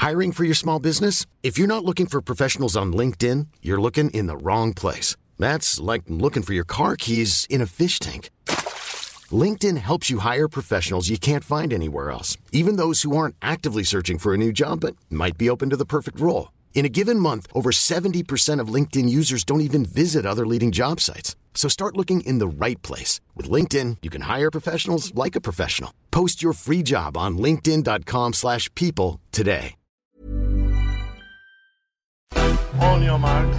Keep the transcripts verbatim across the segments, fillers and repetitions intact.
Hiring for your small business? If you're not looking for professionals on LinkedIn, you're looking in the wrong place. That's like looking for your car keys in a fish tank. LinkedIn helps you hire professionals you can't find anywhere else, even those who aren't actively searching for a new job but might be open to the perfect role. In a given month, over seventy percent of LinkedIn users don't even visit other leading job sites. So start looking in the right place. With LinkedIn, you can hire professionals like a professional. Post your free job on linkedin.com slash people today. On your marks.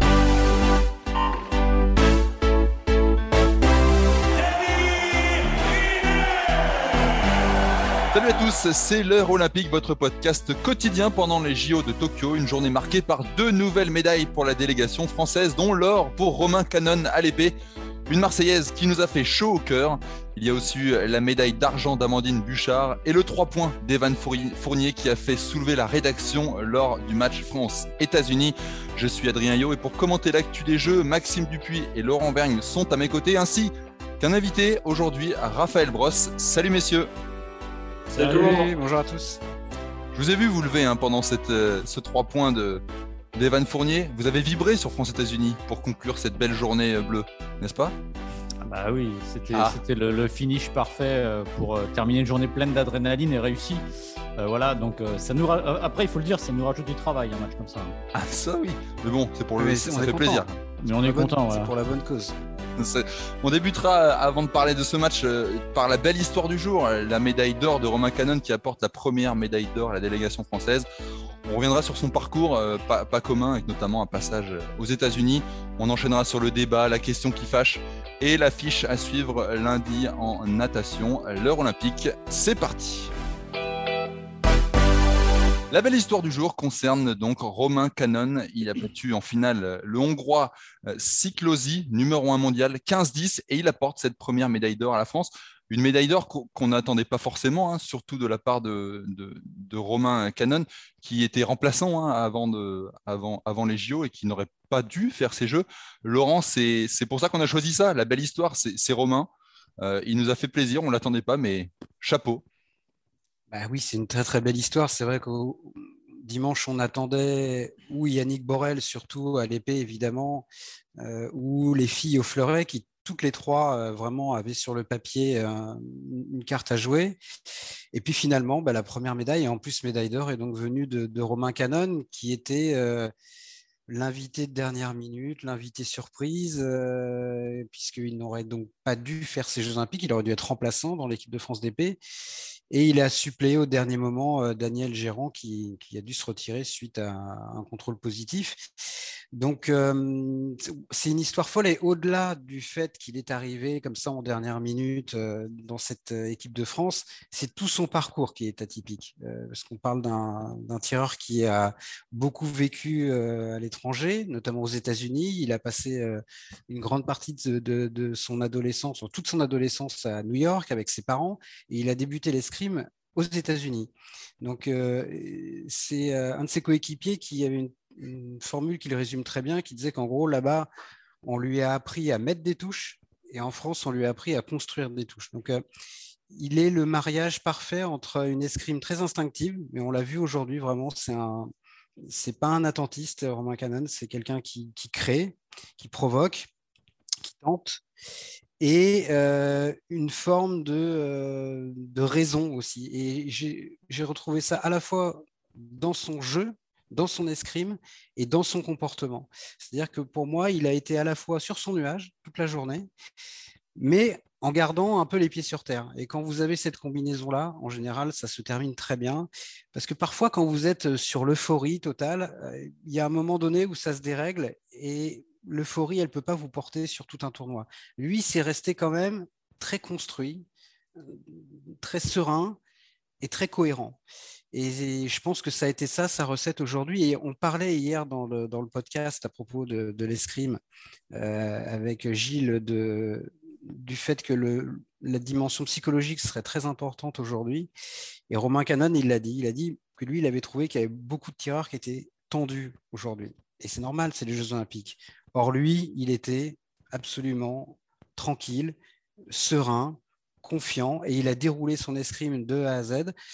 Salut à tous, c'est l'heure olympique, votre podcast quotidien pendant les J O de Tokyo. Une journée marquée par deux nouvelles médailles pour la délégation française, dont l'or pour Romain Canon à l'épée. Une Marseillaise qui nous a fait chaud au cœur. Il y a aussi eu la médaille d'argent d'Amandine Bouchard et le trois points d'Evan Fournier qui a fait soulever la rédaction lors du match France-États-Unis. Je suis Adrien Yo et pour commenter l'actu des Jeux, Maxime Dupuis et Laurent Vergne sont à mes côtés, ainsi qu'un invité aujourd'hui, Raphaël Brosse. Salut messieurs. Salut, Salut bonjour à tous. Je vous ai vu vous lever hein, pendant cette, euh, ce trois points de, d'Evan Fournier. Vous avez vibré sur France-États-Unis pour conclure cette belle journée euh, bleue, n'est-ce pas ? Ah bah oui, c'était, ah. c'était le, le finish parfait pour euh, terminer une journée pleine d'adrénaline et réussie. Euh, voilà, donc euh, ça nous ra... après il faut le dire, ça nous rajoute du travail un match comme ça. Ah ça oui, mais bon, c'est pour le, mais ça, ça fait content. plaisir. Mais on est content. C'est voilà. pour la bonne cause. C'est... On débutera, avant de parler de ce match, euh, par la belle histoire du jour, la médaille d'or de Romain Canon qui apporte la première médaille d'or à la délégation française. On reviendra sur son parcours, euh, pas, pas commun, avec notamment un passage aux États-Unis. On enchaînera sur le débat, la question qui fâche et l'affiche à suivre lundi en natation. L'heure olympique, c'est parti. La belle histoire du jour concerne donc Romain Canon. Il a battu en finale le Hongrois Siklosi, numéro un mondial, quinze dix, et il apporte cette première médaille d'or à la France. Une médaille d'or qu'on n'attendait pas forcément, hein, surtout de la part de, de, de Romain Canon, qui était remplaçant hein, avant, de, avant, avant les J O et qui n'aurait pas dû faire ces Jeux. Laurent, c'est, c'est pour ça qu'on a choisi ça. La belle histoire, c'est, c'est Romain. Euh, il nous a fait plaisir, on ne l'attendait pas, mais chapeau. Bah oui, c'est une très très belle histoire. C'est vrai qu'au dimanche, on attendait ou Yannick Borel, surtout à l'épée évidemment, euh, ou les filles au fleuret qui toutes les trois euh, vraiment avaient sur le papier euh, une carte à jouer. Et puis finalement, bah, la première médaille, et en plus médaille d'or, est donc venue de, de Romain Canon, qui était euh, l'invité de dernière minute, l'invité surprise, euh, puisqu'il n'aurait donc pas dû faire ces Jeux Olympiques, il aurait dû être remplaçant dans l'équipe de France d'épée. Et il a suppléé au dernier moment euh, Daniel Gérand qui, qui a dû se retirer suite à un contrôle positif. Donc, euh, c'est une histoire folle. Et au-delà du fait qu'il est arrivé comme ça en dernière minute euh, dans cette euh, équipe de France, c'est tout son parcours qui est atypique. Euh, parce qu'on parle d'un, d'un tireur qui a beaucoup vécu euh, à l'étranger, notamment aux États-Unis. Il a passé euh, une grande partie de, de, de son adolescence, toute son adolescence à New York avec ses parents. Et il a débuté l'escrime aux États-Unis. Donc, euh, c'est euh, un de ses coéquipiers qui avait une, une formule qui le résume très bien, qui disait qu'en gros, là-bas, on lui a appris à mettre des touches et en France, on lui a appris à construire des touches. Donc, euh, il est le mariage parfait entre une escrime très instinctive, mais on l'a vu aujourd'hui, vraiment, c'est un, c'est pas un attentiste, Romain Canon, c'est quelqu'un qui, qui crée, qui provoque, qui tente, et euh, une forme de, euh, de raison aussi. Et j'ai, j'ai retrouvé ça à la fois dans son jeu, dans son escrime et dans son comportement. C'est-à-dire que pour moi, il a été à la fois sur son nuage toute la journée, mais en gardant un peu les pieds sur terre. Et quand vous avez cette combinaison-là, en général, ça se termine très bien. Parce que parfois, quand vous êtes sur l'euphorie totale, euh, il y a un moment donné où ça se dérègle et l'euphorie, elle ne peut pas vous porter sur tout un tournoi. Lui, c'est resté quand même très construit, très serein et très cohérent. Et je pense que ça a été ça, sa recette aujourd'hui. Et on parlait hier dans le, dans le podcast à propos de, de l'escrime euh, avec Gilles de, du fait que le, la dimension psychologique serait très importante aujourd'hui. Et Romain Canon, il l'a dit. Il a dit que lui, il avait trouvé qu'il y avait beaucoup de tireurs qui étaient tendus aujourd'hui. Et c'est normal, c'est les Jeux Olympiques. Or, lui, il était absolument tranquille, serein, confiant, et il a déroulé son escrime de A à Z.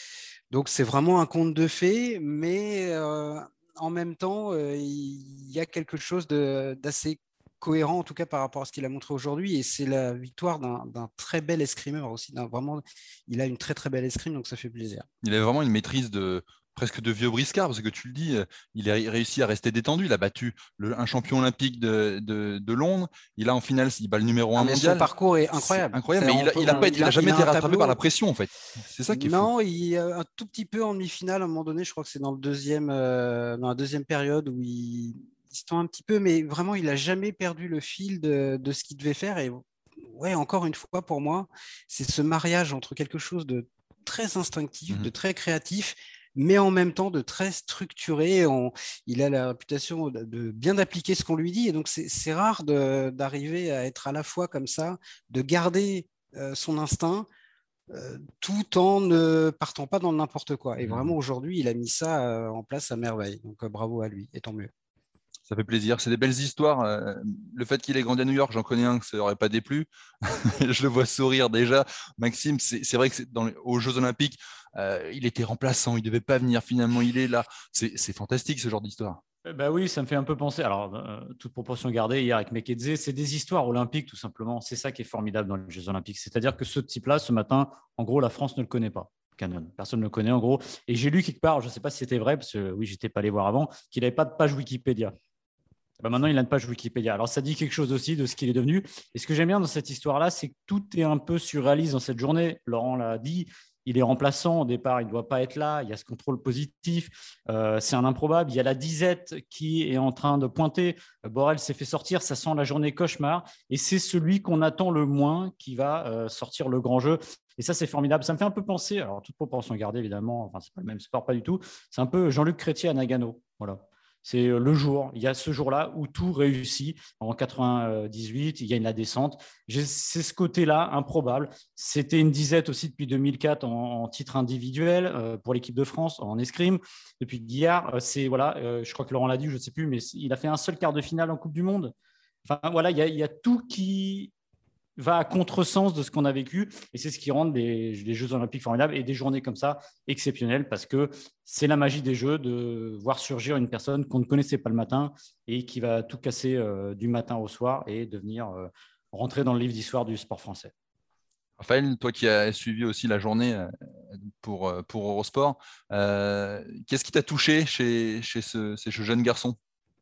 Donc, c'est vraiment un conte de fées, mais euh, en même temps, euh, il y a quelque chose de, d'assez cohérent, en tout cas par rapport à ce qu'il a montré aujourd'hui. Et c'est la victoire d'un, d'un très bel escrimeur aussi. D'un, vraiment, il a une très, très belle escrime, donc ça fait plaisir. Il a vraiment une maîtrise de presque de vieux briscard, parce que tu le dis, il a réussi à rester détendu. Il a battu le, un champion olympique de, de, de Londres. Il a en finale, il bat le numéro un Ah, mais mondial. son parcours est incroyable. C'est incroyable, C'est- mais il n'a on peut- il a on- pas été- il il a a- jamais il a été un rattrapé tableau. par la pression, en fait. C'est ça qui est fou. Non, il a un tout petit peu en demi-finale à un moment donné. Je crois que c'est dans le deuxième, euh, dans la deuxième période où il, il se tend un petit peu, mais vraiment, il n'a jamais perdu le fil de, de ce qu'il devait faire. Et ouais, encore une fois, pour moi, c'est ce mariage entre quelque chose de très instinctif, Mhm. de très créatif, mais en même temps de très structuré. On- il a la réputation de, de bien appliquer ce qu'on lui dit. Et donc, c'est c'est rare de- d'arriver à être à la fois comme ça, de garder euh, son instinct euh, tout en ne partant pas dans le n'importe quoi. Et Mhm. vraiment, aujourd'hui, il a mis ça euh, en place à merveille. Donc, euh, bravo à lui, et tant mieux. Ça fait plaisir. C'est des belles histoires. Euh, le fait qu'il ait grandi à New York, j'en connais un que ça n'aurait pas déplu. Je le vois sourire déjà. Maxime, c'est c'est vrai que c'est dans les- aux Jeux Olympiques, euh, il était remplaçant, il ne devait pas venir. Finalement, il est là. C'est c'est fantastique ce genre d'histoire. Euh, Bah oui, ça me fait un peu penser. Alors, euh, toute proportion gardée, hier avec Mekedze, c'est des histoires olympiques tout simplement. C'est ça qui est formidable dans les Jeux Olympiques. C'est-à-dire que ce type-là, ce matin, en gros, la France ne le connaît pas. Cannon. Personne ne le connaît en gros. Et j'ai lu quelque part, je ne sais pas si c'était vrai, parce que oui, j'étais pas allé voir avant, qu'il n'avait pas de page Wikipédia. Bah maintenant, il a une page Wikipédia. Alors, ça dit quelque chose aussi de ce qu'il est devenu. Et ce que j'aime bien dans cette histoire-là, c'est que tout est un peu surréaliste dans cette journée. Laurent l'a dit, il est remplaçant au départ, il ne doit pas être là. Il y a ce contrôle positif. Euh, c'est un improbable. Il y a la disette qui est en train de pointer. Borel s'est fait sortir. Ça sent la journée cauchemar. Et c'est celui qu'on attend le moins qui va euh, sortir le grand jeu. Et ça, c'est formidable. Ça me fait un peu penser, alors toute proportion gardée, évidemment, enfin, c'est pas le même sport, pas du tout. C'est un peu Jean-Luc Chrétien à Nagano. Voilà. C'est le jour, il y a ce jour-là où tout réussit. En quatre-vingt-dix-huit, il gagne la descente. C'est ce côté-là improbable. C'était une disette aussi depuis deux mille quatre en, en titre individuel euh, pour l'équipe de France en escrime. Depuis Guillard, c'est voilà, euh, je crois que Laurent l'a dit, je ne sais plus, mais il a fait un seul quart de finale en Coupe du Monde. Enfin voilà, il y a, il y a tout qui va à contresens de ce qu'on a vécu et c'est ce qui rend les, les Jeux Olympiques formidables et des journées comme ça exceptionnelles parce que c'est la magie des Jeux de voir surgir une personne qu'on ne connaissait pas le matin et qui va tout casser euh, du matin au soir et devenir euh, rentrer dans le livre d'histoire du sport français. Raphaël, toi qui as suivi aussi la journée pour, pour Eurosport, euh, qu'est-ce qui t'a touché chez, chez ce, ces jeunes garçons?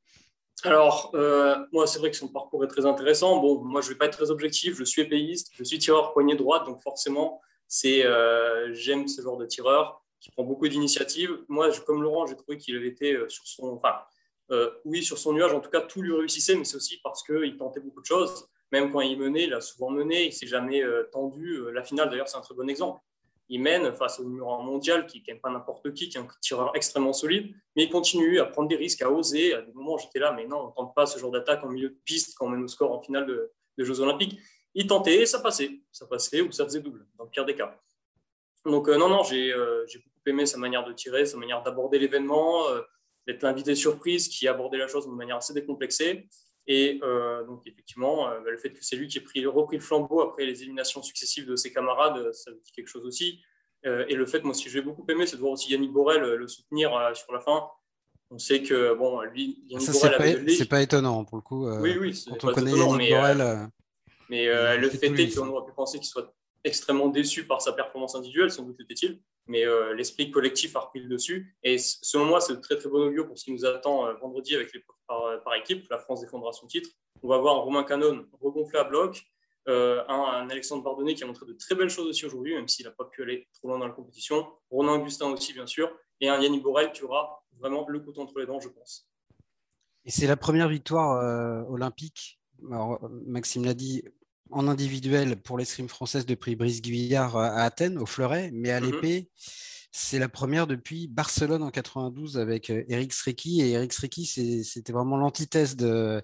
Alors, euh, moi, c'est vrai que son parcours est très intéressant. Bon, moi, je ne vais pas être très objectif. Je suis épéiste, je suis tireur poignée droite, donc forcément, c'est, euh, j'aime ce genre de tireur qui prend beaucoup d'initiatives. Moi, je, comme Laurent, j'ai trouvé qu'il avait été sur son, enfin, euh, oui, sur son nuage. En tout cas, tout lui réussissait, mais c'est aussi parce qu'il tentait beaucoup de choses. Même quand il menait, il a souvent mené, il ne s'est jamais euh, tendu. La finale, d'ailleurs, c'est un très bon exemple. Il mène face au numéro un mondial, qui n'est pas n'importe qui, qui est un tireur extrêmement solide, mais il continue à prendre des risques, à oser. À des moments, j'étais là, mais non, on ne tente pas ce genre d'attaque en milieu de piste quand on mène au score en finale de, de Jeux Olympiques. Il tentait et ça passait. Ça passait ou ça faisait double, dans le pire des cas. Donc, euh, non, non, j'ai, euh, j'ai beaucoup aimé sa manière de tirer, sa manière d'aborder l'événement, euh, d'être l'invité surprise qui abordait la chose de manière assez décomplexée. Et euh, donc, effectivement, euh, le fait que c'est lui qui ait pris, repris le flambeau après les éliminations successives de ses camarades, ça dit quelque chose aussi. Euh, et le fait, moi, ce que j'ai beaucoup aimé, c'est de voir aussi Yannick Borel le soutenir euh, sur la fin. On sait que, bon, lui, Yannick ça, Borel c'est avait pas, de l'é- c'est pas étonnant, pour le coup. Euh, Oui, oui, c'est quand pas on connaît étonnant, Yannick mais, Borel. euh, mais euh, il le fait fait tout est lui, qu'on aurait pu penser qu'il soit extrêmement déçu par sa performance individuelle, sans doute l'était-il, mais euh, l'esprit collectif a repris le dessus. Et selon moi, c'est de très très bon augure pour ce qui nous attend euh, vendredi avec les par, par équipe. La France défendra son titre. On va voir un Romain Canon regonflé à bloc, euh, un, un Alexandre Bardonnay qui a montré de très belles choses aussi aujourd'hui, même s'il n'a pas pu aller trop loin dans la compétition. Ronan Augustin aussi, bien sûr, et un Yannick Borel qui aura vraiment le couteau entre les dents, je pense. Et c'est la première victoire euh, olympique. Alors, Maxime l'a dit, en individuel pour l'escrime française depuis Brice Guyard à Athènes, au fleuret, mais à l'épée, mm-hmm. c'est la première depuis Barcelone en quatre-vingt-douze avec Eric Srecky. Et Eric Srecky, c'est, c'était vraiment l'antithèse de,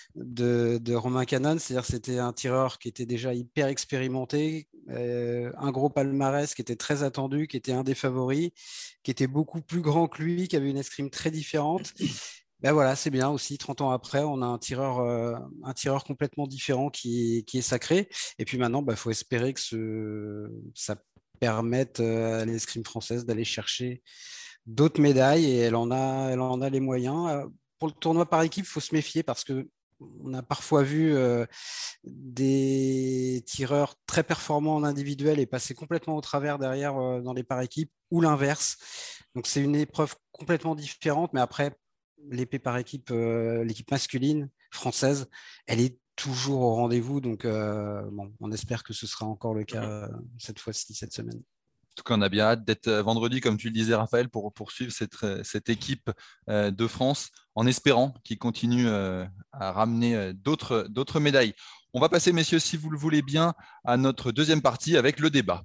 de, de Romain Canon. C'est-à-dire que c'était un tireur qui était déjà hyper expérimenté, euh, un gros palmarès qui était très attendu, qui était un des favoris, qui était beaucoup plus grand que lui, qui avait une escrime très différente. Ben voilà, c'est bien aussi, trente ans après, on a un tireur, euh, un tireur complètement différent qui est, qui est sacré. Et puis maintenant, il bah, faut espérer que ce, ça permettent à l'escrime française d'aller chercher d'autres médailles et elle en a, elle en a les moyens. Pour le tournoi par équipe, il faut se méfier parce qu'on a parfois vu euh, des tireurs très performants en individuel et passer complètement au travers derrière euh, dans les par équipe ou l'inverse. Donc c'est une épreuve complètement différente, mais après, l'épée par équipe, euh, l'équipe masculine française, elle est toujours au rendez-vous. Donc euh, bon, on espère que ce sera encore le cas euh, cette fois-ci, cette semaine. En tout cas, on a bien hâte d'être vendredi, comme tu le disais, Raphaël, pour poursuivre cette, cette équipe de France, en espérant qu'ils continuent à ramener d'autres, d'autres médailles. On va passer, messieurs, si vous le voulez bien, à notre deuxième partie avec le débat.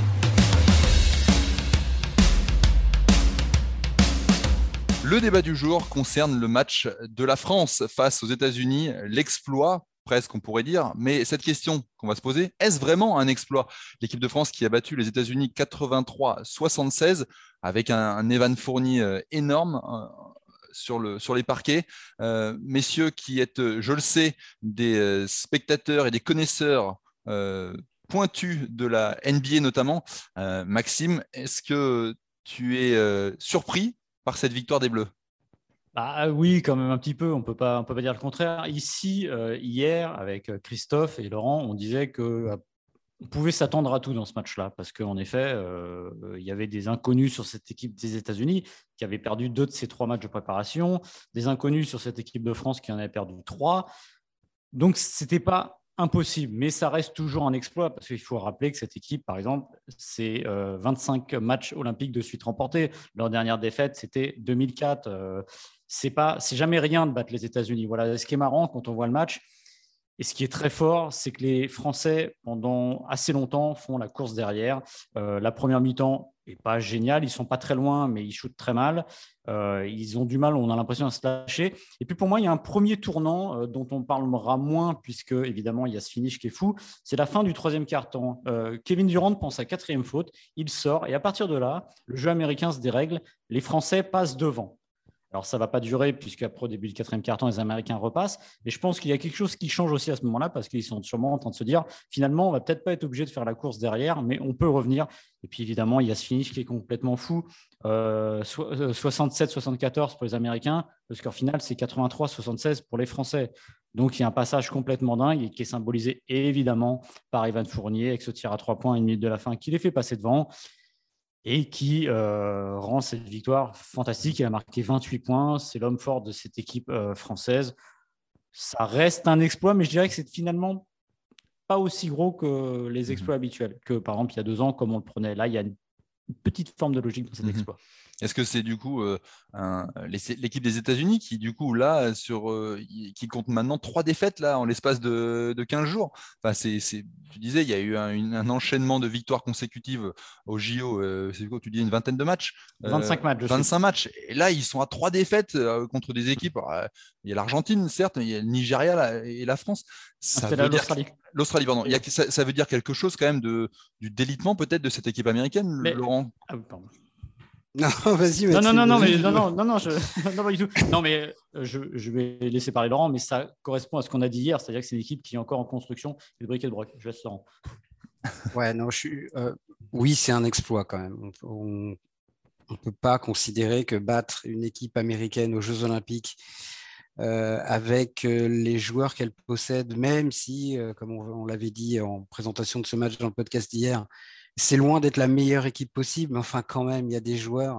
Le débat du jour concerne le match de la France face aux États-Unis, l'exploit, presque on pourrait dire, mais cette question qu'on va se poser, est-ce vraiment un exploit? L'équipe de France qui a battu les États-Unis quatre-vingt-trois à soixante-seize avec un, un Evan Fournier euh, énorme euh, sur, le, sur les parquets. Euh, messieurs qui êtes, je le sais, des euh, spectateurs et des connaisseurs euh, pointus de la N B A notamment, euh, Maxime, est-ce que tu es euh, surpris par cette victoire des Bleus? Bah, oui, quand même un petit peu, on peut pas, on peut pas dire le contraire. Ici, euh, hier, avec Christophe et Laurent, on disait qu'on euh, pouvait s'attendre à tout dans ce match-là, parce qu'en effet, euh, il y avait des inconnus sur cette équipe des États-Unis qui avait perdu deux de ses trois matchs de préparation, des inconnus sur cette équipe de France qui en avait perdu trois. Donc, c'était pas impossible, mais ça reste toujours un exploit, parce qu'il faut rappeler que cette équipe, par exemple, c'est euh, vingt-cinq matchs olympiques de suite remportés. Leur dernière défaite, c'était deux mille quatre. Euh, c'est pas, c'est jamais rien de battre les États-Unis. Voilà, ce qui est marrant quand on voit le match, et ce qui est très fort, c'est que les Français, pendant assez longtemps, font la course derrière. Euh, la première mi-temps n'est pas géniale, ils ne sont pas très loin, mais ils shootent très mal. Euh, ils ont du mal, on a l'impression, à se lâcher. Et puis pour moi, il y a un premier tournant euh, dont on parlera moins, puisque évidemment, il y a ce finish qui est fou. C'est la fin du troisième quart-temps. Euh, Kevin Durant pense à quatrième faute, il sort, et à partir de là, le jeu américain se dérègle, les Français passent devant. Alors, ça ne va pas durer, puisqu'après, au début du quatrième quart-temps, les Américains repassent. Mais je pense qu'il y a quelque chose qui change aussi à ce moment-là, parce qu'ils sont sûrement en train de se dire, finalement, on ne va peut-être pas être obligé de faire la course derrière, mais on peut revenir. Et puis, évidemment, il y a ce finish qui est complètement fou. Euh, soixante-sept soixante-quatorze pour les Américains. Le score final, c'est quatre-vingt-trois soixante-seize pour les Français. Donc, il y a un passage complètement dingue et qui est symbolisé, évidemment, par Evan Fournier, avec ce tir à trois points à une minute de la fin qui les fait passer devant. Et qui euh, rend cette victoire fantastique. Il a marqué vingt-huit points. C'est l'homme fort de cette équipe euh, française. Ça reste un exploit, mais je dirais que c'est finalement pas aussi gros que les exploits mmh. habituels, que par exemple il y a deux ans, comme on le prenait. Là, il y a une petite forme de logique dans cet mmh. exploit. Est-ce que c'est du coup euh, un, l'équipe des États-Unis qui du coup là sur euh, qui compte maintenant trois défaites là en l'espace de, de quinze jours. Enfin c'est, c'est tu disais il y a eu un, une, un enchaînement de victoires consécutives au J O. Euh, c'est quoi tu dis une vingtaine de matchs. Euh, vingt-cinq matchs. vingt-cinq matchs. Et là ils sont à trois défaites euh, contre des équipes. Alors, euh, il y a l'Argentine certes, il y a le Nigeria là, et la France. Ça veut dire l'Australie. Que, l'Australie pardon. Il y a, ça, ça veut dire quelque chose quand même de du délitement peut-être de cette équipe américaine, mais... Laurent. Ah oui pardon. Non, vas-y. Non, non, non, non, mais non, non, non, non, je, non, pas du tout. Non, mais je, je vais laisser parler Laurent, mais ça correspond à ce qu'on a dit hier, c'est-à-dire que c'est une équipe qui est encore en construction, et de briques et de broc. Je laisse Laurent. Ouais, non, je suis. Euh, oui, c'est un exploit quand même. On ne peut pas considérer que battre une équipe américaine aux Jeux Olympiques euh, avec euh, les joueurs qu'elle possède, même si, euh, comme on, on l'avait dit en présentation de ce match dans le podcast d'hier, c'est loin d'être la meilleure équipe possible, mais enfin quand même, il y a des joueurs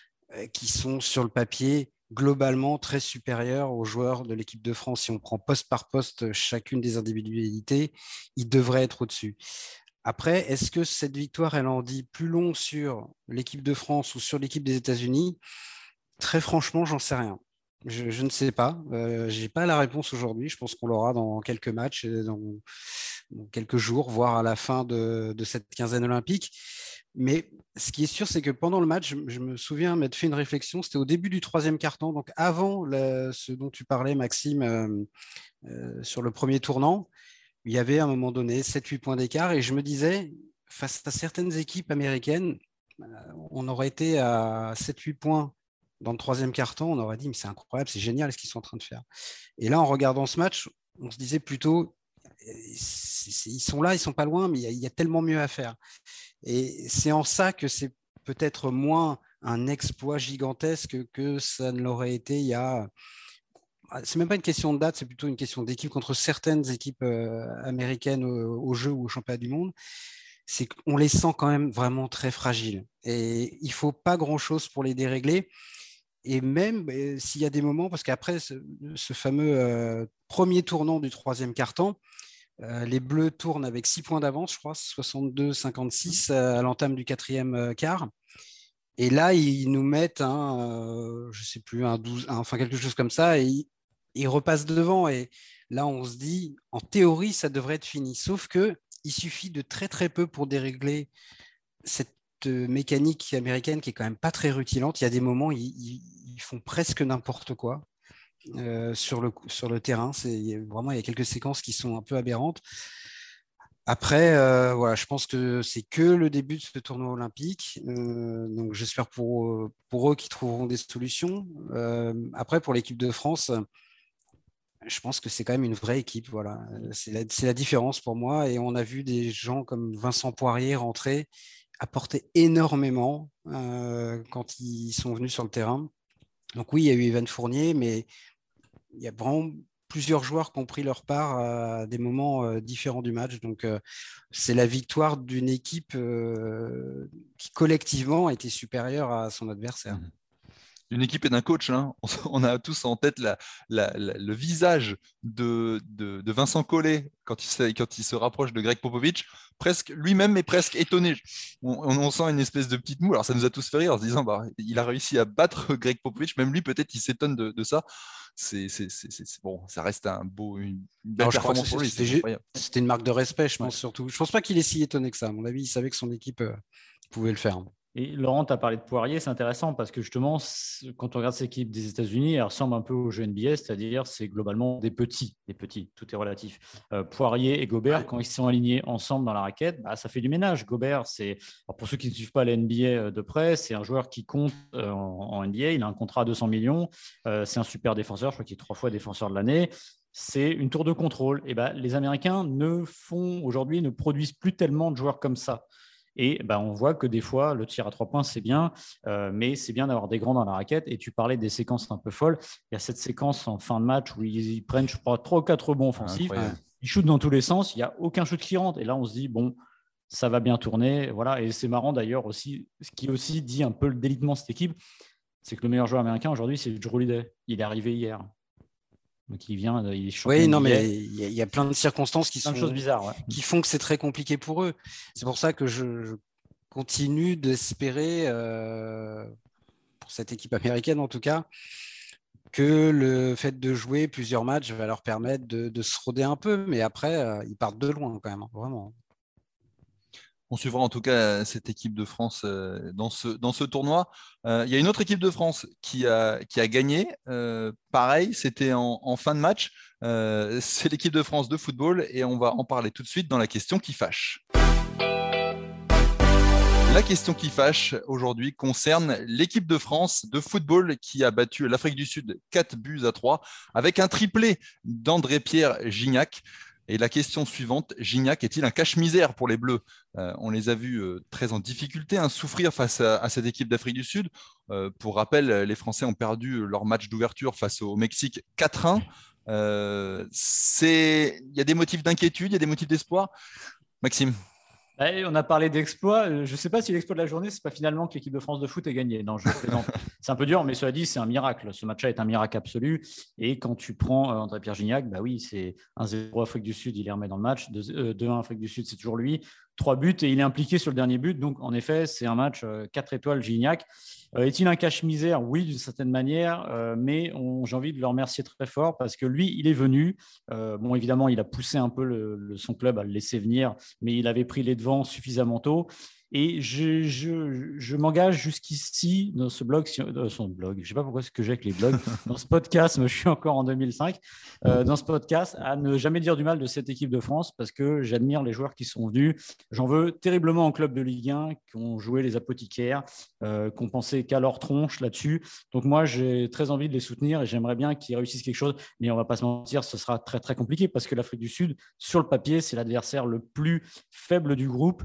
qui sont sur le papier globalement très supérieurs aux joueurs de l'équipe de France. Si on prend poste par poste chacune des individualités, ils devraient être au-dessus. Après, est-ce que cette victoire, elle en dit plus long sur l'équipe de France ou sur l'équipe des États-Unis? Très franchement, j'en sais rien. Je, je ne sais pas. Euh, je n'ai pas la réponse aujourd'hui. Je pense qu'on l'aura dans quelques matchs, dans, dans quelques jours, voire à la fin de, de cette quinzaine olympique. Mais ce qui est sûr, c'est que pendant le match, je, je me souviens m'être fait une réflexion. C'était au début du troisième quart-temps, donc avant le, ce dont tu parlais, Maxime, euh, euh, sur le premier tournant. Il y avait à un moment donné sept huit points d'écart. Et je me disais, face à certaines équipes américaines, on aurait été à sept huit points dans le troisième quart-temps, on aurait dit, mais c'est incroyable, c'est génial ce qu'ils sont en train de faire. Et là, en regardant ce match, on se disait plutôt, c'est, c'est, ils sont là, ils sont pas loin, mais il y, a, il y a tellement mieux à faire. Et c'est en ça que c'est peut-être moins un exploit gigantesque que ça ne l'aurait été il y a... C'est même pas une question de date, c'est plutôt une question d'équipe contre certaines équipes euh, américaines au, au jeu ou au championnat du monde. C'est qu'on les sent quand même vraiment très fragiles. Et il faut pas grand-chose pour les dérégler. Et même euh, s'il y a des moments, parce qu'après ce, ce fameux euh, premier tournant du troisième quart-temps, euh, les Bleus tournent avec six points d'avance, je crois, soixante-deux cinquante-six euh, à l'entame du quatrième euh, quart. Et là, ils nous mettent un, euh, je sais plus, un douze, un, enfin quelque chose comme ça, et ils, ils repassent devant. Et là, on se dit, en théorie, ça devrait être fini. Sauf que il suffit de très très peu pour dérégler cette mécanique américaine qui est quand même pas très rutilante. Il y a des moments, ils, ils, ils font presque n'importe quoi euh, sur le sur le terrain. C'est il y a, vraiment il y a quelques séquences qui sont un peu aberrantes. Après, euh, voilà, je pense que c'est que le début de ce tournoi olympique. Euh, donc, j'espère pour, pour eux qu'ils trouveront des solutions. Euh, après, pour l'équipe de France, je pense que c'est quand même une vraie équipe. Voilà. C'est la, c'est la différence pour moi. Et on a vu des gens comme Vincent Poirier rentrer, apporter énormément euh, quand ils sont venus sur le terrain. Donc oui, il y a eu Evan Fournier, mais il y a vraiment plusieurs joueurs qui ont pris leur part à des moments euh, différents du match. Donc, euh, c'est la victoire d'une équipe euh, qui, collectivement, a été supérieure à son adversaire. Mmh. Une équipe et d'un coach. Hein. On a tous en tête la, la, la, le visage de, de, de Vincent Collet quand il, se, quand il se rapproche de Greg Popovich. Presque, lui-même est presque étonné. On, on, on sent une espèce de petite moue. Alors, ça nous a tous fait rire en se disant bah, il a réussi à battre Greg Popovich. Même lui, peut-être, il s'étonne de, de ça. C'est, c'est, c'est, c'est, bon, ça reste un beau, une belle Alors, performance pour lui. C'était, c'était une marque de respect, je pense, ouais. surtout. Je ne pense pas qu'il est si étonné que ça. À mon avis, il savait que son équipe euh, pouvait le faire. Et Laurent, tu as parlé de Poirier, c'est intéressant parce que justement, quand on regarde cette équipe des États-Unis, elle ressemble un peu au jeu N B A, c'est-à-dire c'est globalement des petits, des petits, tout est relatif. Euh, Poirier et Gobert, quand ils sont alignés ensemble dans la raquette, bah, ça fait du ménage. Gobert, c'est, alors pour ceux qui ne suivent pas la N B A de près, c'est un joueur qui compte euh, en, en N B A, il a un contrat à deux cents millions, euh, c'est un super défenseur, je crois qu'il est trois fois défenseur de l'année. C'est une tour de contrôle. Et bah, les Américains ne font aujourd'hui, ne produisent plus tellement de joueurs comme ça. Et ben, on voit que des fois, le tir à trois points, c'est bien, euh, mais c'est bien d'avoir des grands dans la raquette. Et tu parlais des séquences un peu folles. Il y a cette séquence en fin de match où ils, ils prennent, je crois, trois ou quatre rebonds offensifs. Incroyable. Ils shootent dans tous les sens. Il n'y a aucun shoot qui rentre. Et là, on se dit, bon, ça va bien tourner. Voilà. Et c'est marrant d'ailleurs aussi, ce qui aussi dit un peu le délitement de cette équipe, c'est que le meilleur joueur américain aujourd'hui, c'est Jrue Holiday. Il est arrivé hier. Donc il vient, il est champion. Oui, non, mais il y, y a plein de circonstances qui, plein sont, de choses bizarres, ouais. qui font que c'est très compliqué pour eux. C'est pour ça que je, je continue d'espérer, euh, pour cette équipe américaine en tout cas, que le fait de jouer plusieurs matchs va leur permettre de, de se roder un peu. Mais après, euh, ils partent de loin quand même, vraiment. On suivra en tout cas cette équipe de France euh, dans, ce, dans ce tournoi. Euh, il y a une autre équipe de France qui a, qui a gagné. Euh, pareil, c'était en, en fin de match. Euh, c'est l'équipe de France de football et on va en parler tout de suite dans la question qui fâche. La question qui fâche aujourd'hui concerne l'équipe de France de football qui a battu l'Afrique du Sud quatre buts à trois avec un triplé d'André-Pierre Gignac. Et la question suivante, Gignac est-il un cache-misère pour les Bleus ? euh, On les a vus euh, très en difficulté, hein, souffrir face à, à cette équipe d'Afrique du Sud. Euh, pour rappel, les Français ont perdu leur match d'ouverture face au Mexique quatre un. Euh, c'est... Il y a des motifs d'inquiétude, il y a des motifs d'espoir. Maxime ? Allez, on a parlé d'exploit. Je ne sais pas si l'exploit de la journée, ce n'est pas finalement que l'équipe de France de foot ait gagné. Non, je plaisante. C'est un peu dur, mais cela dit, c'est un miracle. Ce match-là est un miracle absolu. Et quand tu prends André-Pierre Gignac, bah oui, c'est un zéro Afrique du Sud, il les remet dans le match. deux un Afrique du Sud, c'est toujours lui. Trois buts et il est impliqué sur le dernier but. Donc, en effet, c'est un match euh, quatre étoiles Gignac. Euh, est-il un cache-misère ? Oui, d'une certaine manière, euh, mais on, j'ai envie de le remercier très fort parce que lui, il est venu. Euh, bon, évidemment, il a poussé un peu le, le, son club à le laisser venir, mais il avait pris les devants suffisamment tôt. Et je, je, je m'engage jusqu'ici dans ce blog, dans son blog, je ne sais pas pourquoi c'est que j'ai avec les blogs, dans ce podcast, moi, je suis encore en deux mille cinq, euh, dans ce podcast, à ne jamais dire du mal de cette équipe de France parce que j'admire les joueurs qui sont venus. J'en veux terriblement en club de Ligue un, qui ont joué les apothicaires, euh, qui ont pensé qu'à leur tronche là-dessus. Donc moi, j'ai très envie de les soutenir et j'aimerais bien qu'ils réussissent quelque chose. Mais on ne va pas se mentir, ce sera très, très compliqué parce que l'Afrique du Sud, sur le papier, c'est l'adversaire le plus faible du groupe.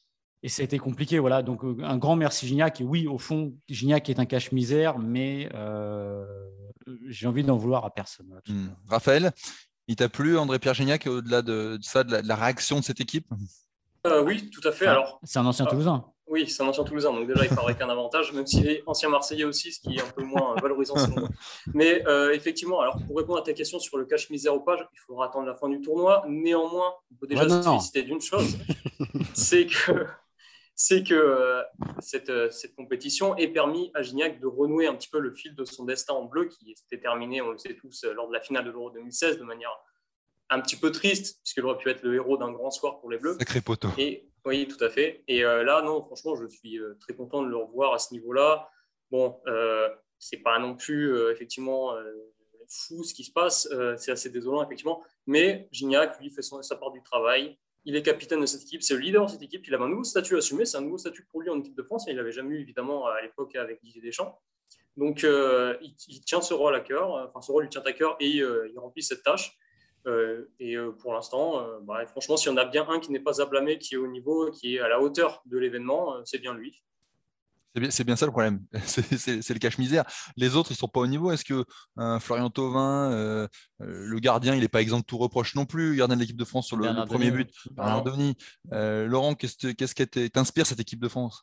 Et ça a été compliqué, voilà. Donc, un grand merci Gignac. Et oui, au fond, Gignac est un cache-misère, mais euh, j'ai envie d'en vouloir à personne. Voilà, mmh. Raphaël, il t'a plu, André-Pierre Gignac, au-delà de, de ça, de la, de la réaction de cette équipe? euh, Oui, tout à fait. Ah, Alors, c'est un ancien euh, Toulousain. Oui, c'est un ancien Toulousain. Donc, déjà, il part avec un avantage, même s'il est ancien Marseillais aussi, ce qui est un peu moins valorisant selon moi. Mais euh, effectivement, alors, pour répondre à ta question sur le cache-misère ou pas, il faudra attendre la fin du tournoi. Néanmoins, on peut déjà ouais, se féliciter d'une chose c'est que. c'est que euh, cette, euh, cette compétition ait permis à Gignac de renouer un petit peu le fil de son destin en bleu qui s'était terminé, on le sait tous, euh, lors de la finale de l'Euro deux mille seize de manière un petit peu triste, puisqu'il aurait pu être le héros d'un grand soir pour les Bleus. Sacré poteau. Et, oui, tout à fait. Et euh, là, non, franchement, je suis euh, très content de le revoir à ce niveau-là. Bon, euh, c'est pas non plus, euh, effectivement, euh, fou ce qui se passe. Euh, c'est assez désolant, effectivement. Mais Gignac, lui, fait son, sa part du travail. Il est capitaine de cette équipe, c'est le leader de cette équipe. Il a un nouveau statut à assumer, c'est un nouveau statut pour lui en équipe de France. Et il l'avait jamais eu, évidemment, à l'époque avec Didier Deschamps. Donc, euh, il, il tient ce rôle à cœur. Enfin, ce rôle lui tient à cœur et euh, il remplit cette tâche. Euh, et euh, pour l'instant, euh, bah, franchement, s'il y en a bien un qui n'est pas à blâmer, qui est au niveau, qui est à la hauteur de l'événement, euh, c'est bien lui. C'est bien, c'est bien ça le problème, c'est, c'est, c'est le cache-misère. Les autres, ils ne sont pas au niveau. Est-ce que euh, Florian Thauvin, euh, euh, le gardien, il n'est pas exempt de tout reproche non plus, gardien de l'équipe de France sur le, le premier but, Bernard Denis. Euh, Laurent, qu'est-ce, qu'est-ce qui t'inspire cette équipe de France?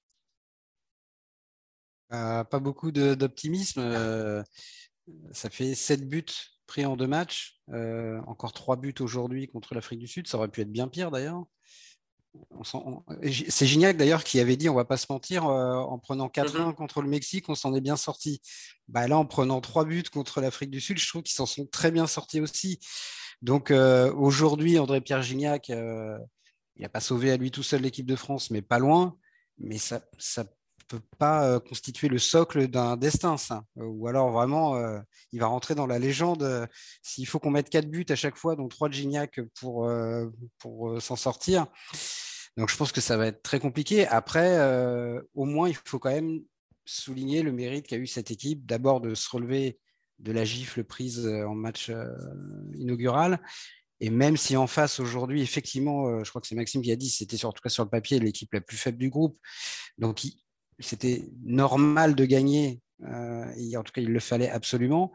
euh, Pas beaucoup de, d'optimisme. Euh, ça fait sept buts pris en deux matchs, euh, encore trois buts aujourd'hui contre l'Afrique du Sud. Ça aurait pu être bien pire d'ailleurs. On on... C'est Gignac d'ailleurs qui avait dit, on va pas se mentir, euh, en prenant quatre un mm-hmm. contre le Mexique, on s'en est bien sorti. Bah, là, en prenant trois buts contre l'Afrique du Sud, je trouve qu'ils s'en sont très bien sortis aussi. Donc euh, aujourd'hui, André-Pierre Gignac, euh, il n'a pas sauvé à lui tout seul l'équipe de France, mais pas loin. Mais ça ça peut pas euh, constituer le socle d'un destin, ça. Euh, ou alors vraiment, euh, il va rentrer dans la légende. Euh, s'il faut qu'on mette quatre buts à chaque fois, dont trois de Gignac pour, euh, pour euh, s'en sortir. Donc, je pense que ça va être très compliqué. Après, euh, au moins, il faut quand même souligner le mérite qu'a eu cette équipe, d'abord de se relever de la gifle prise en match euh, inaugural. Et même si en face, aujourd'hui, effectivement, euh, je crois que c'est Maxime qui a dit, c'était sur, en tout cas sur le papier, l'équipe la plus faible du groupe. Donc, il, c'était normal de gagner. Euh, et en tout cas, il le fallait absolument.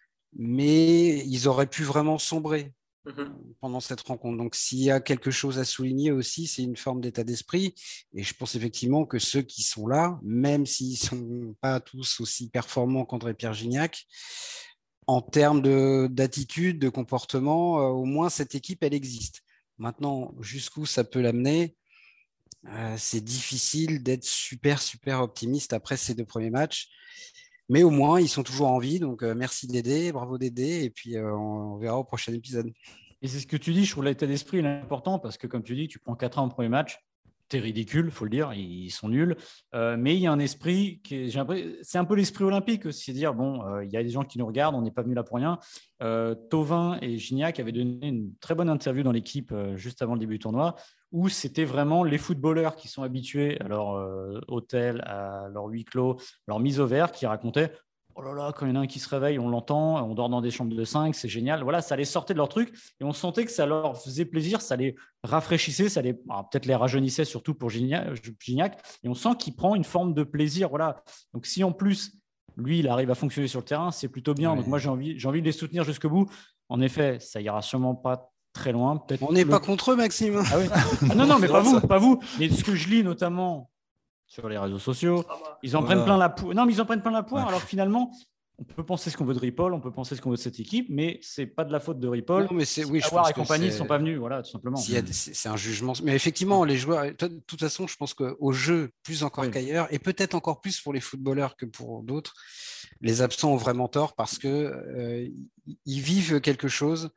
Mais ils auraient pu vraiment sombrer pendant cette rencontre. Donc, s'il y a quelque chose à souligner aussi, c'est une forme d'état d'esprit. Et je pense effectivement que ceux qui sont là, même s'ils ne sont pas tous aussi performants qu'André-Pierre Gignac, en termes de, d'attitude, de comportement, euh, au moins cette équipe, elle existe. Maintenant, jusqu'où ça peut l'amener, euh, c'est difficile d'être super, super optimiste après ces deux premiers matchs. Mais au moins, ils sont toujours en vie. Donc, euh, merci Dédé, bravo Dédé. Et puis, euh, on, on verra au prochain épisode. Et c'est ce que tu dis, je trouve l'état d'esprit est important parce que, comme tu dis, tu prends quatre un en premier match, t'es ridicule, il faut le dire, ils sont nuls. Euh, mais il y a un esprit qui est, j'ai l'impression, c'est un peu l'esprit olympique aussi, c'est dire, bon, euh, il y a des gens qui nous regardent, on n'est pas venus là pour rien. Euh, Thauvin et Gignac avaient donné une très bonne interview dans l'équipe euh, juste avant le début du tournoi, où c'était vraiment les footballeurs qui sont habitués à leur euh, hôtel, à leur huis clos, leur mise au vert, qui racontaient « Oh là là, quand il y en a un qui se réveille, on l'entend, on dort dans des chambres de cinq, c'est génial. » Voilà, ça les sortait de leur truc et on sentait que ça leur faisait plaisir, ça les rafraîchissait, ça les, alors, peut-être les rajeunissait surtout pour Gignac, Gignac et on sent qu'il prend une forme de plaisir. Voilà. Donc, si en plus, lui, il arrive à fonctionner sur le terrain, c'est plutôt bien. Ouais. Donc, moi, j'ai envie, j'ai envie de les soutenir jusqu'au bout. En effet, ça ira sûrement pas très loin. Peut-être on n'est le... pas contre eux, Maxime. Ah, oui. Ah non, non, mais pas vous, pas vous. Mais ce que je lis notamment sur les réseaux sociaux, ils en voilà. prennent plein la poire. Non, mais ils en prennent plein la poire. Ouais. Alors finalement, on peut penser ce qu'on veut de Ripoll, on peut penser ce qu'on veut de cette équipe, mais c'est pas de la faute de Ripoll. Non, mais c'est oui, je Avoir pense et compagnie ne sont pas venus, voilà, tout simplement. Si c'est, c'est un jugement. Mais effectivement, les joueurs. De toute façon, je pense qu'au jeu, plus encore oui. qu'ailleurs, et peut-être encore plus pour les footballeurs que pour d'autres, les absents ont vraiment tort parce que euh, ils vivent quelque chose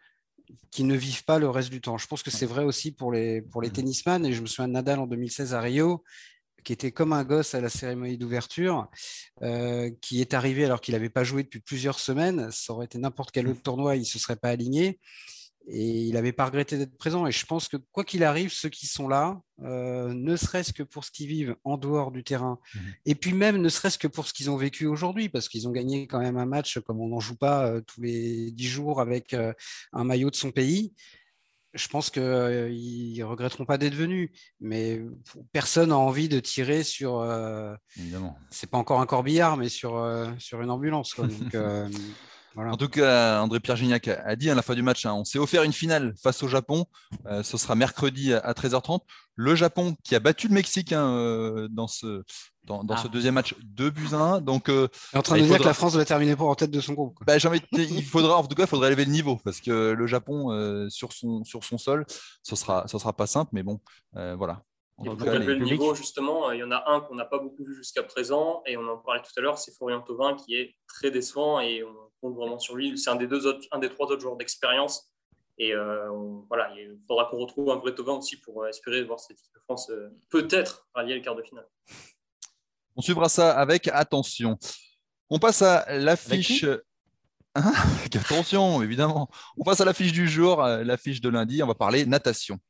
qui ne vivent pas le reste du temps. Je pense que c'est vrai aussi pour les, pour les tennisman. Et je me souviens de Nadal en deux mille seize à Rio, qui était comme un gosse à la cérémonie d'ouverture, euh, qui est arrivé alors qu'il n'avait pas joué depuis plusieurs semaines. Ça aurait été n'importe quel autre tournoi, il ne se serait pas aligné. Et il n'avait pas regretté d'être présent. Et je pense que quoi qu'il arrive, ceux qui sont là, euh, ne serait-ce que pour ce qu'ils vivent en dehors du terrain, mmh. et puis même ne serait-ce que pour ce qu'ils ont vécu aujourd'hui, parce qu'ils ont gagné quand même un match comme on n'en joue pas euh, tous les dix jours avec euh, un maillot de son pays. Je pense qu'ils euh, ne regretteront pas d'être venus. Mais personne n'a envie de tirer sur... Euh, Évidemment. C'est pas encore un corbillard, mais sur, euh, sur une ambulance, quoi. Donc... Euh, Voilà. En tout cas, André-Pierre Gignac a dit à la fin du match, hein, on s'est offert une finale face au Japon. Euh, ce sera mercredi à treize heures trente. Le Japon qui a battu le Mexique hein, euh, dans, ce, dans, dans ah. ce deuxième match deux buts à un. Donc, euh, est en train bah, de dire faudra... que la France va terminer pour en tête de son groupe. Quoi. Bah, j'ai envie de... il faudra, en tout cas, il faudrait élever le niveau parce que le Japon euh, sur, son, sur son sol, ce ne sera, ce sera pas simple, mais bon, euh, voilà. Et pour élever le niveau, justement, il y en a un qu'on n'a pas beaucoup vu jusqu'à présent, et on en parlait tout à l'heure, c'est Florian Thauvin qui est très décevant et on compte vraiment sur lui. C'est un des, deux autres, un des trois autres joueurs d'expérience. Et euh, on, voilà, il faudra qu'on retrouve un vrai Thauvin aussi pour espérer voir cette équipe de France euh, peut-être rallier le quart de finale. On suivra ça avec attention. On passe à l'affiche. Hein attention, évidemment. On passe à l'affiche du jour, l'affiche de lundi. On va parler natation.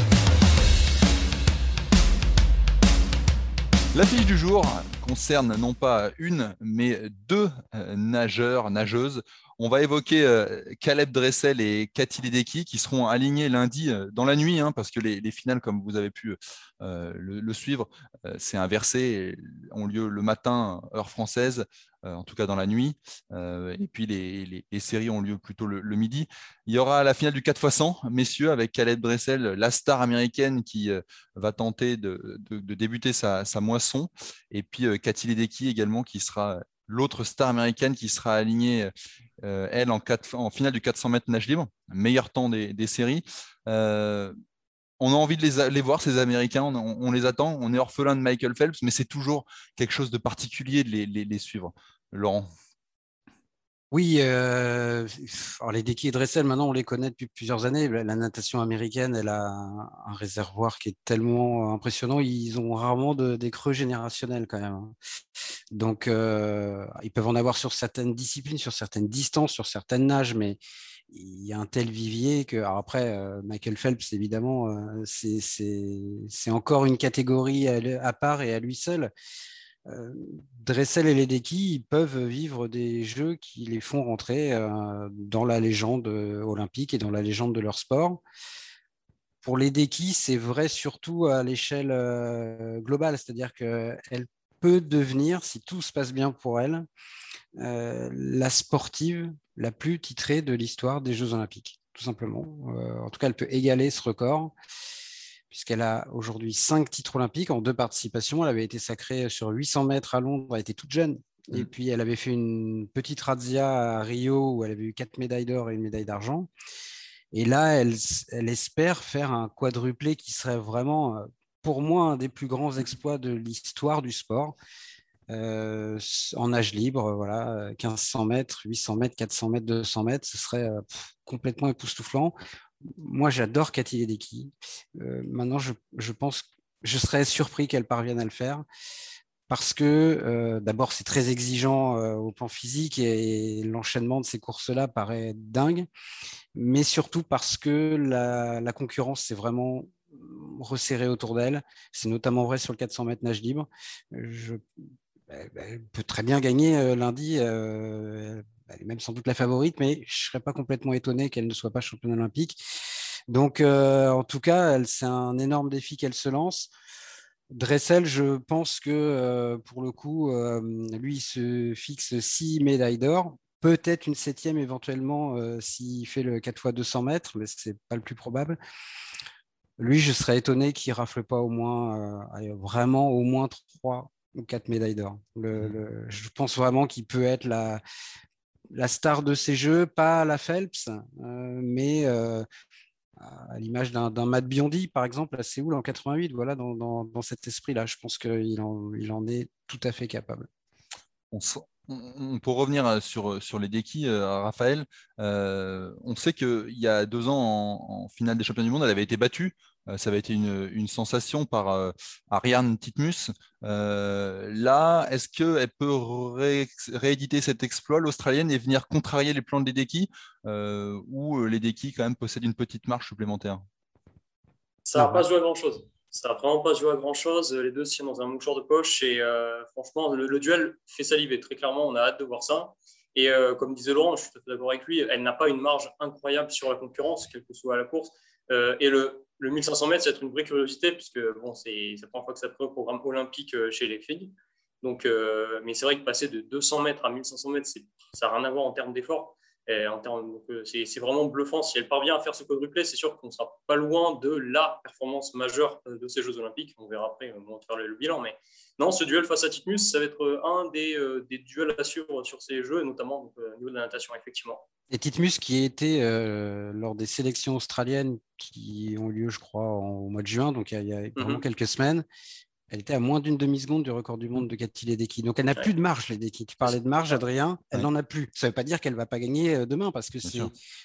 L'affiche du jour concerne non pas une, mais deux euh, nageurs, nageuses. On va évoquer euh, Caleb Dressel et Cathy Ledecky qui seront alignés lundi euh, dans la nuit, hein, parce que les, les finales, comme vous avez pu euh, le, le suivre, euh, c'est inversé, ont lieu le matin, heure française, euh, en tout cas dans la nuit, euh, et puis les, les, les séries ont lieu plutôt le, le midi. Il y aura la finale du quatre fois cent, messieurs, avec Caleb Dressel, la star américaine qui euh, va tenter de, de, de débuter sa, sa moisson, et puis euh, Cathy Ledecky également qui sera l'autre star américaine qui sera alignée, euh, elle, en, quatre, en finale du quatre cents mètres nage libre, meilleur temps des, des séries. Euh, on a envie de les, les voir, ces Américains, on, on les attend. On est orphelin de Michael Phelps, mais c'est toujours quelque chose de particulier de les, les, les suivre. Laurent? Oui, euh, alors les Ledecky et Dressel, maintenant, on les connaît depuis plusieurs années. La natation américaine, elle a un réservoir qui est tellement impressionnant. Ils ont rarement de, des creux générationnels quand même. Donc, euh, ils peuvent en avoir sur certaines disciplines, sur certaines distances, sur certaines nages, mais il y a un tel vivier que, alors après, euh, Michael Phelps, évidemment, euh, c'est, c'est, c'est encore une catégorie à, à part et à lui seul. Euh, Dressel et Ledecky, ils peuvent vivre des jeux qui les font rentrer euh, dans la légende olympique et dans la légende de leur sport. Pour Ledecky, c'est vrai surtout à l'échelle euh, globale, c'est-à-dire qu'elle peut devenir, si tout se passe bien pour elle, euh, la sportive la plus titrée de l'histoire des Jeux Olympiques, tout simplement. Euh, en tout cas, elle peut égaler ce record, puisqu'elle a aujourd'hui cinq titres olympiques en deux participations. Elle avait été sacrée sur huit cents mètres à Londres, elle était toute jeune. Mmh. Et puis, elle avait fait une petite razzia à Rio où elle avait eu quatre médailles d'or et une médaille d'argent. Et là, elle, elle espère faire un quadruplé qui serait vraiment, pour moi, un des plus grands exploits de l'histoire du sport. Euh, en nage libre, voilà, mille cinq cents mètres, huit cents mètres, quatre cents mètres, deux cents mètres, ce serait pff, complètement époustouflant. Moi, j'adore Cathy Ledecky. Euh, maintenant, je, je pense, je serais surpris qu'elle parvienne à le faire parce que euh, d'abord, c'est très exigeant euh, au plan physique et, et l'enchaînement de ces courses-là paraît dingue, mais surtout parce que la, la concurrence, c'est vraiment resserrée autour d'elle. C'est notamment vrai sur le quatre cents mètres nage libre. Je, elle peut très bien gagner euh, lundi. Euh, elle est même sans doute la favorite, mais je ne serais pas complètement étonné qu'elle ne soit pas championne olympique. Donc, euh, en tout cas, elle, c'est un énorme défi qu'elle se lance. Dressel, je pense que euh, pour le coup, euh, lui, il se fixe six médailles d'or, peut-être une septième éventuellement euh, s'il fait le quatre fois deux cents mètres, mais ce n'est pas le plus probable. Lui, je serais étonné qu'il ne rafle pas au moins, euh, vraiment au moins trois ou quatre médailles d'or. Le, le, je pense vraiment qu'il peut être la, la star de ces Jeux, pas la Phelps, euh, mais euh, à l'image d'un, d'un Matt Biondi, par exemple, à Séoul en quatre-vingt-huit, voilà, dans, dans, dans cet esprit-là. Je pense qu'il en, il en est tout à fait capable. On sent, on, pour revenir sur, sur les déquis, euh, Raphaël, euh, on sait qu'il y a deux ans, en, en finale des championnats du monde, elle avait été battue. Euh, ça avait été une, une sensation par euh, Ariarne Titmus. Euh, là, est-ce qu'elle peut ré, rééditer cet exploit, l'Australienne, et venir contrarier les plans des déquis, euh, où les déquis, quand même, possèdent une petite marge supplémentaire? Ça n'a pas joué à grand-chose. Ça n'a vraiment pas joué à grand-chose. Les deux se tiennent dans un mouchoir de poche. Et euh, franchement, le, le duel fait saliver. Très clairement, on a hâte de voir ça. Et euh, comme disait Laurent, je suis tout à fait d'accord avec lui, elle n'a pas une marge incroyable sur la concurrence, quelle que soit la course. Euh, et le, le mille cinq cents mètres, c'est une vraie curiosité, puisque bon, c'est la première fois que ça prend au programme olympique chez les filles. Donc, euh, mais c'est vrai que passer de deux cents mètres à mille cinq cents mètres, ça n'a rien à voir en termes d'effort. Et en termes, donc, c'est, c'est vraiment bluffant. Si elle parvient à faire ce quadruplé, c'est sûr qu'on ne sera pas loin de la performance majeure de ces Jeux Olympiques. On verra après, on va faire le, le bilan. Mais non, ce duel face à Titmus, ça va être un des, euh, des duels à suivre sur ces Jeux, et notamment donc, au niveau de la natation, effectivement. Et Titmus, qui était euh, lors des sélections australiennes qui ont lieu, je crois, en, au mois de juin, donc il y a, il y a vraiment mm-hmm. quelques semaines, elle était à moins d'une demi-seconde du record du monde de Cathy Ledecky. Donc, elle n'a ouais. plus de marge, Ledecky. Tu parlais de marge, Adrien. Elle ouais. n'en a plus. Ça ne veut pas dire qu'elle ne va pas gagner demain, parce que c'est,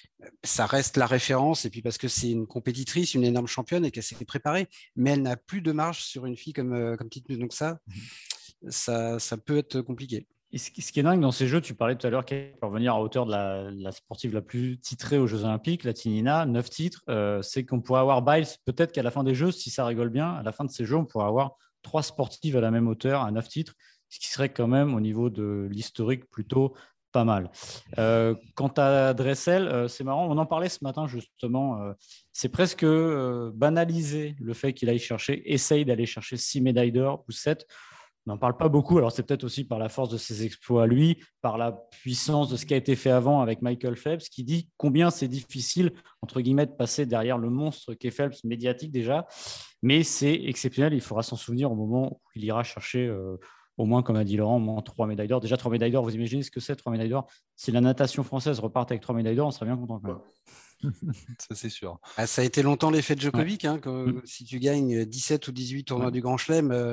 ça reste la référence, et puis parce que c'est une compétitrice, une énorme championne, et qu'elle s'est préparée. Mais elle n'a plus de marge sur une fille comme, comme Titmus. Donc ça, mmh. ça, ça peut être compliqué. Et ce qui est dingue dans ces Jeux, tu parlais tout à l'heure qu'elle peut revenir à hauteur de la, la sportive la plus titrée aux Jeux Olympiques, la Tinina, neuf titres, euh, c'est qu'on pourrait avoir Biles, peut-être qu'à la fin des Jeux, si ça rigole bien, à la fin de ces Jeux, on pourrait avoir trois sportives à la même hauteur, à neuf titres, ce qui serait quand même au niveau de l'historique plutôt pas mal. Euh, quant à Dressel, euh, c'est marrant, on en parlait ce matin justement, euh, c'est presque euh, banaliser le fait qu'il aille chercher, essaye d'aller chercher six médailles d'or ou sept. On n'en parle pas beaucoup, alors c'est peut-être aussi par la force de ses exploits à lui, par la puissance de ce qui a été fait avant avec Michael Phelps, qui dit combien c'est difficile, entre guillemets, de passer derrière le monstre qu'est Phelps, médiatique déjà, mais c'est exceptionnel, il faudra s'en souvenir au moment où il ira chercher, euh, au moins, comme a dit Laurent, au moins trois médailles d'or. Déjà, trois médailles d'or, vous imaginez ce que c'est, trois médailles d'or? Si la natation française repart avec trois médailles d'or, on serait bien content quand même. Ça, c'est sûr. Ah, ça a été longtemps l'effet de Djokovic, ouais. hein, que, mmh. si tu gagnes dix-sept ou dix-huit tournois ouais. du Grand Chelem, euh,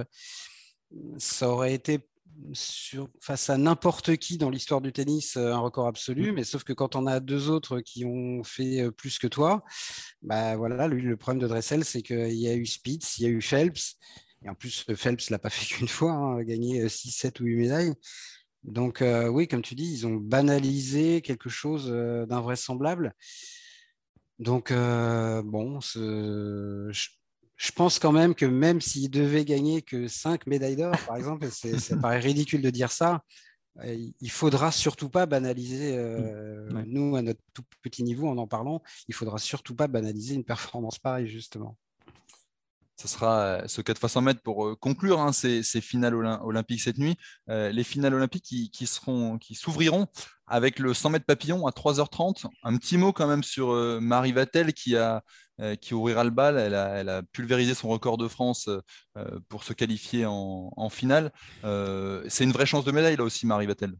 ça aurait été sur, face à n'importe qui dans l'histoire du tennis un record absolu, mmh. mais sauf que quand on a deux autres qui ont fait plus que toi, bah voilà, lui, le problème de Dressel, c'est qu'il y a eu Spitz, il y a eu Phelps, et en plus Phelps l'a pas fait qu'une fois, hein, gagné six, sept ou huit médailles. Donc euh, oui, comme tu dis, ils ont banalisé quelque chose euh, d'invraisemblable. Donc euh, bon, ce... je... Je pense quand même que même s'il devait gagner que cinq médailles d'or, par exemple, c'est, ça paraît ridicule de dire ça, il ne faudra surtout pas banaliser, euh, ouais. nous, à notre tout petit niveau, en en parlant, il ne faudra surtout pas banaliser une performance pareille, justement. Ce sera ce quatre fois cent mètres pour conclure hein, ces, ces finales olympiques cette nuit. Euh, les finales olympiques qui, qui, seront, qui s'ouvriront avec le cent mètres papillon à trois heures trente. Un petit mot quand même sur euh, Marie Vatel qui, a, euh, qui ouvrira le bal. Elle a, elle a pulvérisé son record de France euh, pour se qualifier en, en finale. Euh, c'est une vraie chance de médaille là aussi, Marie Vatel.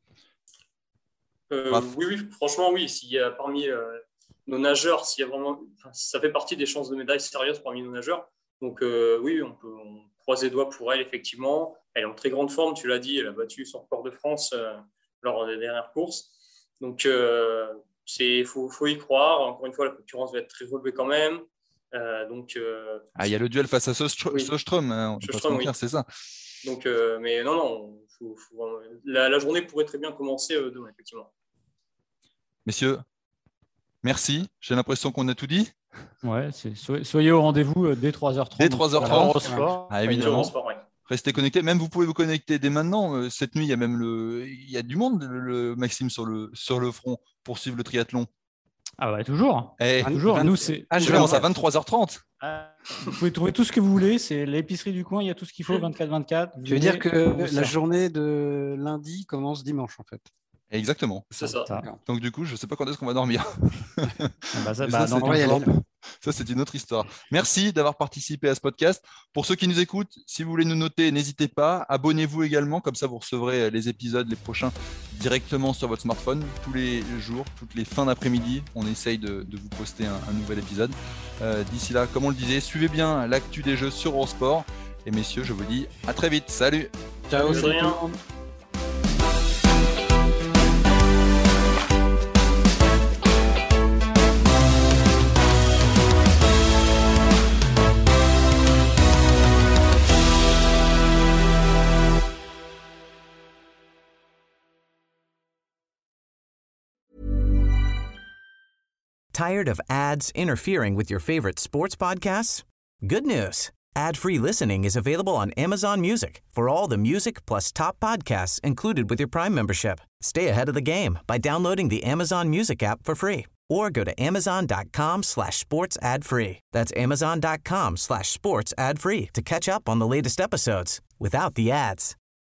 Euh, oui, oui, franchement, oui. S'il y a parmi euh, nos nageurs, s'il y a vraiment, enfin, ça fait partie des chances de médaille sérieuses parmi nos nageurs. Donc euh, oui, on peut on croise les doigts pour elle, effectivement. Elle est en très grande forme, tu l'as dit, elle a battu son record de France euh, lors des dernières courses. Donc euh, il faut, faut y croire. Encore une fois, la concurrence va être très relevée quand même. Euh, donc, euh, ah, il y a le duel face à Sjöström, oui. Sjöström hein, oui. c'est ça. Donc, euh, mais non, non, faut, faut, la, la journée pourrait très bien commencer euh, demain, effectivement. Messieurs, merci. J'ai l'impression qu'on a tout dit. Ouais, c'est, soyez au rendez-vous dès trois heures trente. Dès trois heures trente, sport. Ah, évidemment. Sport, ouais. Restez connectés. Même vous pouvez vous connecter dès maintenant. Cette nuit, il y a même le, il y a du monde, le, le Maxime sur le sur le front pour suivre le triathlon. Ah ouais, toujours. Eh, toujours. Nous, c'est. Ah, je commence à vingt-trois heures trente. Ah, vous pouvez trouver tout ce que vous voulez. C'est l'épicerie du coin. Il y a tout ce qu'il faut. vingt-quatre vingt-quatre. Tu veux dire que la journée de lundi commence dimanche, en fait. Exactement. C'est ça. ça. Donc du coup, je ne sais pas quand est-ce qu'on va dormir. bah ça, bah, ça, non, c'est une... ça, c'est une autre histoire. Merci d'avoir participé à ce podcast. Pour ceux qui nous écoutent, si vous voulez nous noter, n'hésitez pas. Abonnez-vous également, comme ça vous recevrez les épisodes, les prochains, directement sur votre smartphone. Tous les jours, toutes les fins d'après-midi, on essaye de, de vous poster un, un nouvel épisode. Euh, d'ici là, comme on le disait, suivez bien l'actu des Jeux sur Eurosport. Et messieurs, je vous dis à très vite. Salut. Ciao, Julien. Tired of ads interfering with your favorite sports podcasts? Good news. Ad-free listening is available on Amazon Music for all the music plus top podcasts included with your Prime membership. Stay ahead of the game by downloading the Amazon Music app for free or go to amazon.com slash sports ad free. That's amazon.com slash sports ad free to catch up on the latest episodes without the ads.